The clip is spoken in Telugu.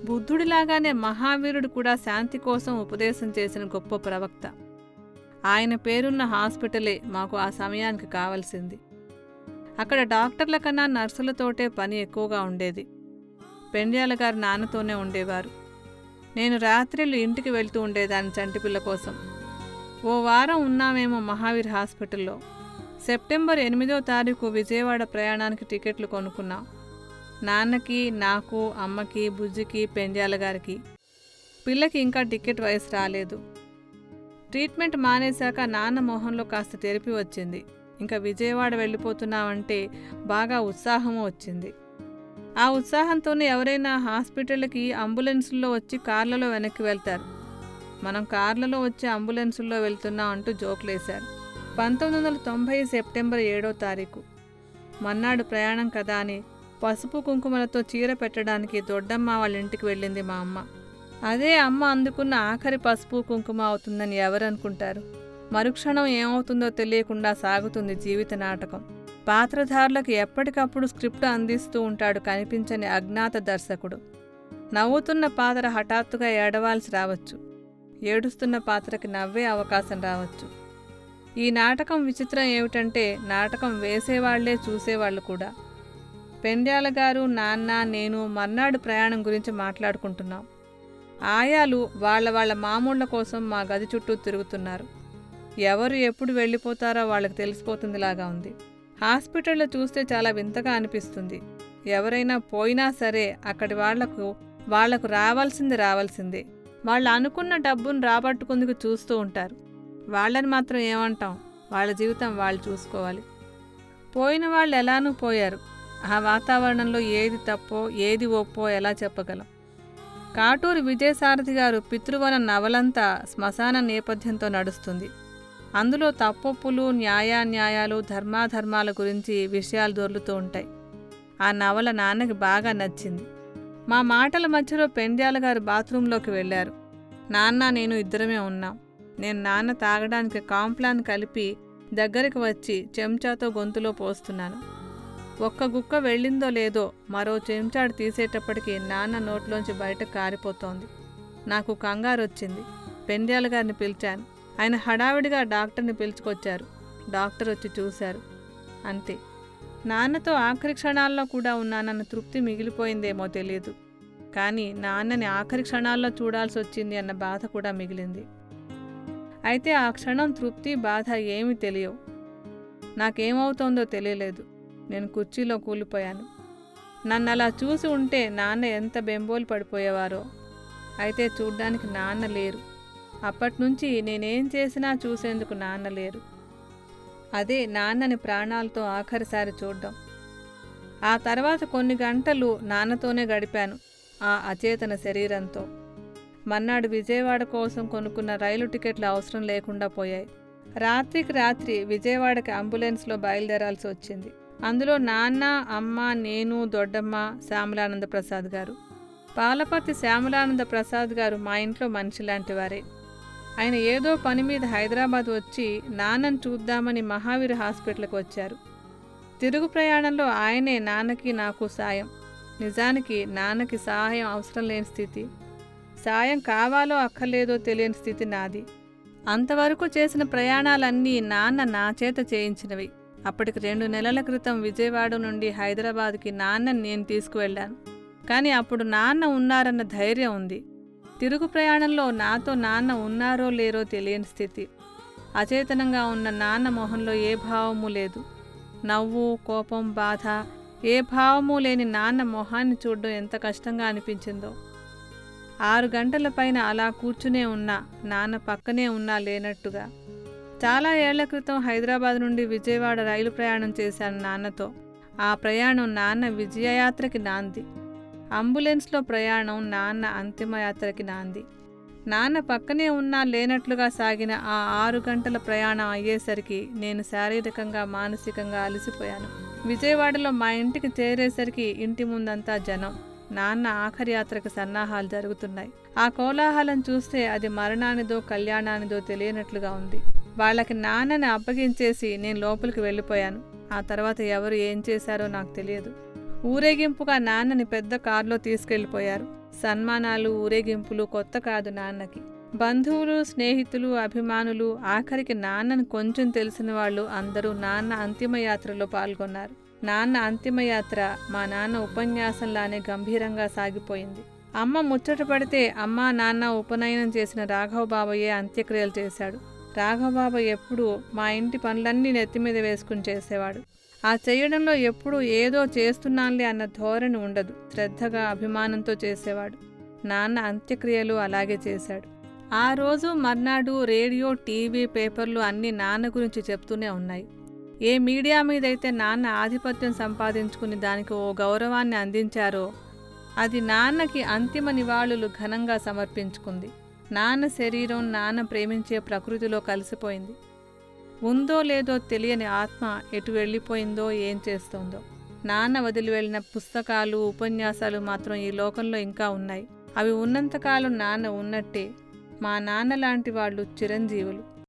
బుద్ధుడిలాగానే మహావీరుడు కూడా శాంతి కోసం ఉపదేశం చేసిన గొప్ప ప్రవక్త. ఆయన పేరున్న హాస్పిటలే మాకు ఆ సమయానికి కావలసింది. అక్కడ డాక్టర్ల కన్నా నర్సులతోటే పని ఎక్కువగా ఉండేది. పెండ్యాల గారు నాన్నతోనే ఉండేవారు. నేను రాత్రిళ్ళు ఇంటికి వెళ్తూ ఉండేదాన్ని చంటిపిల్ల కోసం. ఓ వారం ఉన్నామేమో మహావీర్ హాస్పిటల్లో. సెప్టెంబర్ 8వ తారీఖు విజయవాడ ప్రయాణానికి టికెట్లు కొనుక్కున్నాం. నాన్నకి, నాకు, అమ్మకి, బుజ్జికి, పెండ్యాల గారికి. పిల్లకి ఇంకా టికెట్ వయసు రాలేదు. ట్రీట్మెంట్ మానేశాక నాన్న మొహంలో కాస్త తెరిపి వచ్చింది. ఇంకా విజయవాడ వెళ్ళిపోతున్నామంటే బాగా ఉత్సాహము వచ్చింది. ఆ ఉత్సాహంతోనే ఎవరైనా హాస్పిటల్కి అంబులెన్సుల్లో వచ్చి కార్లలో వెనక్కి వెళ్తారు. మనం కార్లలో వచ్చి అంబులెన్సుల్లో వెళ్తున్నాం అంటూ జోకులేశారు. 1990 సెప్టెంబర్ 7వ తారీఖు మన్నాడు ప్రయాణం కదా అని పసుపు కుంకుమలతో చీర పెట్టడానికి దొడ్డమ్మ వాళ్ళ ఇంటికి వెళ్ళింది మా అమ్మ. అదే అమ్మ అందుకున్న ఆఖరి పసుపు కుంకుమ అవుతుందని ఎవరనుకుంటారు? మరుక్షణం ఏమవుతుందో తెలియకుండా సాగుతుంది జీవిత నాటకం. పాత్రధారులకు ఎప్పటికప్పుడు స్క్రిప్ట్ అందిస్తూ ఉంటాడు కనిపించని అజ్ఞాత దర్శకుడు. నవ్వుతున్న పాత్ర హఠాత్తుగా ఏడవాల్సి రావచ్చు. ఏడుస్తున్న పాత్రకి నవ్వే అవకాశం రావచ్చు. ఈ నాటకం విచిత్రం ఏమిటంటే నాటకం వేసేవాళ్లే చూసేవాళ్లు కూడా. పెండ్యాల గారు, నాన్న, నేను మర్నాడు ప్రయాణం గురించి మాట్లాడుకుంటున్నాం. ఆయాలు వాళ్ళ మామూళ్ల కోసం మా గది చుట్టూ తిరుగుతున్నారు. ఎవరు ఎప్పుడు వెళ్ళిపోతారో వాళ్ళకి తెలిసిపోతుందిలాగా ఉంది. హాస్పిటల్లో చూస్తే చాలా వింతగా అనిపిస్తుంది. ఎవరైనా పోయినా సరే అక్కడి వాళ్లకు రావాల్సిందే. వాళ్ళు అనుకున్న డబ్బును రాబట్టుకుందుకు చూస్తూ ఉంటారు. వాళ్ళని మాత్రం ఏమంటాం? వాళ్ళ జీవితం వాళ్ళు చూసుకోవాలి. పోయిన వాళ్ళు ఎలానూ పోయారు. ఆ వాతావరణంలో ఏది తప్పో ఏది ఒప్పో ఎలా చెప్పగలం? కాటూరి విజయసారథి గారు పితృవన నవలంతా శ్మశాన నేపథ్యంతో నడుస్తుంది. అందులో తప్పొప్పులు, న్యాయాలు, ధర్మాధర్మాల గురించి విషయాలు దొర్లుతూ ఉంటాయి. ఆ నవల నాన్నకి బాగా నచ్చింది. మా మాటల మధ్యలో పెండ్యాల గారు బాత్రూంలోకి వెళ్ళారు. నాన్న, నేను ఇద్దరమే ఉన్నాం. నేను నాన్న తాగడానికి కాంప్లాన్ కలిపి దగ్గరికి వచ్చి చెంచాతో గొంతులో పోస్తున్నాను. ఒక్క గుక్క వెళ్ళిందో లేదో మరో చెంచాడు తీసేటప్పటికి నాన్న నోట్లోంచి బయటకు కారిపోతోంది. నాకు కంగారొచ్చింది. పెండ్యాల గారిని పిలిచాను. ఆయన హడావిడిగా డాక్టర్ని పిలుచుకొచ్చారు. డాక్టర్ వచ్చి చూశారు. అంతే. నాన్నతో ఆఖరి క్షణాల్లో కూడా ఉన్నానన్న తృప్తి మిగిలిపోయిందేమో తెలియదు. కానీ నాన్నని ఆఖరి క్షణాల్లో చూడాల్సి వచ్చింది అన్న బాధ కూడా మిగిలింది. అయితే ఆ క్షణం తృప్తి, బాధ ఏమీ తెలియవు. నాకేమవుతోందో తెలియలేదు. నేను కుర్చీలో కూలిపోయాను. నన్ను అలా చూసి ఉంటే నాన్న ఎంత బెంబోలు పడిపోయేవారో. అయితే చూడ్డానికి నాన్న లేరు. అప్పట్నుంచి నేనేం చేసినా చూసేందుకు నాన్న లేరు. అదే నాన్నని ప్రాణాలతో ఆఖరిసారి చూడ్డం. ఆ తర్వాత కొన్ని గంటలు నాన్నతోనే గడిపాను ఆ అచేతన శరీరంతో. మర్నాడు విజయవాడ కోసం కొనుక్కున్న రైలు టికెట్లు అవసరం లేకుండా పోయాయి. రాత్రికి రాత్రి విజయవాడకి అంబులెన్స్లో బయలుదేరాల్సి వచ్చింది. అందులో నాన్న, అమ్మ, నేను, దొడ్డమ్మ, శ్యామలానంద ప్రసాద్ గారు. పాలపర్తి శ్యామలానంద ప్రసాద్ గారు మా ఇంట్లో మనిషి లాంటి వారే. ఆయన ఏదో పని మీద హైదరాబాద్ వచ్చి నాన్నను చూద్దామని మహావీర్ హాస్పిటల్కి వచ్చారు. తిరుగు ప్రయాణంలో ఆయనే నాన్నకి నాకు సాయం. నిజానికి నాన్నకి సహాయం అవసరం లేని స్థితి, సాయం కావాలో అక్కర్లేదో తెలియని స్థితి నాది. అంతవరకు చేసిన ప్రయాణాలన్నీ నాన్న నా చేత చేయించినవి. అప్పటికి 2 నెలల క్రితం విజయవాడ నుండి హైదరాబాద్కి నాన్నని నేను తీసుకువెళ్ళాను. కానీ అప్పుడు నాన్న ఉన్నారన్న ధైర్యం ఉంది. తిరుగు ప్రయాణంలో నాతో నాన్న ఉన్నారో లేరో తెలియని స్థితి. అచేతనంగా ఉన్న నాన్న మొహంలో ఏ భావమూ లేదు. నవ్వు, కోపం, బాధ ఏ భావమూ లేని నాన్న మొహాన్ని చూడడం ఎంత కష్టంగా అనిపించిందో. 6 గంటల పైన అలా కూర్చునే ఉన్నా, నాన్న పక్కనే ఉన్నా లేనట్టుగా. చాలా ఏళ్ల క్రితం హైదరాబాద్ నుండి విజయవాడ రైలు ప్రయాణం చేశాను నాన్నతో. ఆ ప్రయాణం నాన్న విజయయాత్రకి నాంది. అంబులెన్స్లో ప్రయాణం నాన్న అంతిమయాత్రకి నాంది. నాన్న పక్కనే ఉన్నా లేనట్లుగా సాగిన ఆ 6 గంటల ప్రయాణం అయ్యేసరికి నేను శారీరకంగా, మానసికంగా అలసిపోయాను. విజయవాడలో మా ఇంటికి చేరేసరికి ఇంటి ముందంతా జనం. నాన్న ఆఖరి యాత్రకు సన్నాహాలు జరుగుతున్నాయి. ఆ కోలాహలం చూస్తే అది మరణానిదో కళ్యాణానిదో తెలియనట్లుగా ఉంది. వాళ్ళకి నాన్నని అప్పగించేసి నేను లోపలికి వెళ్ళిపోయాను. ఆ తర్వాత ఎవరు ఏం చేశారో నాకు తెలియదు. ఊరేగింపుగా నాన్నని పెద్ద కారులో తీసుకెళ్లిపోయారు. సన్మానాలు, ఊరేగింపులు కొత్త కాదు నాన్నకి. బంధువులు, స్నేహితులు, అభిమానులు, ఆఖరికి నాన్నను కొంచెం తెలిసిన వాళ్ళు అందరూ నాన్న అంతిమయాత్రలో పాల్గొన్నారు. నాన్న అంతిమయాత్ర మా నాన్న ఉపన్యాసంలానే గంభీరంగా సాగిపోయింది. అమ్మ ముచ్చట పడితే అమ్మా నాన్న ఉపనయనం చేసిన రాఘవ బాబయ్యే అంత్యక్రియలు చేశాడు. రాఘవ బాబాయ్ ఎప్పుడూ మా ఇంటి పనులన్నీ నెత్తిమీద వేసుకుని చేసేవాడు. ఆ చేయడంలో ఎప్పుడూ ఏదో చేస్తున్నానులే అన్న ధోరణి ఉండదు. శ్రద్ధగా, అభిమానంతో చేసేవాడు. నాన్న అంత్యక్రియలు అలాగే చేశాడు. ఆ రోజు మర్నాడు రేడియో, టీవీ, పేపర్లు అన్నీ నాన్న గురించి చెప్తూనే ఉన్నాయి. ఏ మీడియా మీదైతే నాన్న ఆధిపత్యం సంపాదించుకుని దానికి ఓ గౌరవాన్ని అందించారో అది నాన్నకి అంతిమ నివాళులు ఘనంగా సమర్పించుకుంది. నాన్న శరీరం నాన్న ప్రేమించే ప్రకృతిలో కలిసిపోయింది. ఉందో లేదో తెలియని ఆత్మ ఎటు వెళ్ళిపోయిందో, ఏం చేస్తోందో. నాన్న వదిలి వెళ్ళిన పుస్తకాలు, ఉపన్యాసాలు మాత్రం ఈ లోకంలో ఇంకా ఉన్నాయి. అవి ఉన్నంతకాలం నాన్న ఉన్నట్టే. మా నాన్న లాంటి వాళ్ళు చిరంజీవులు.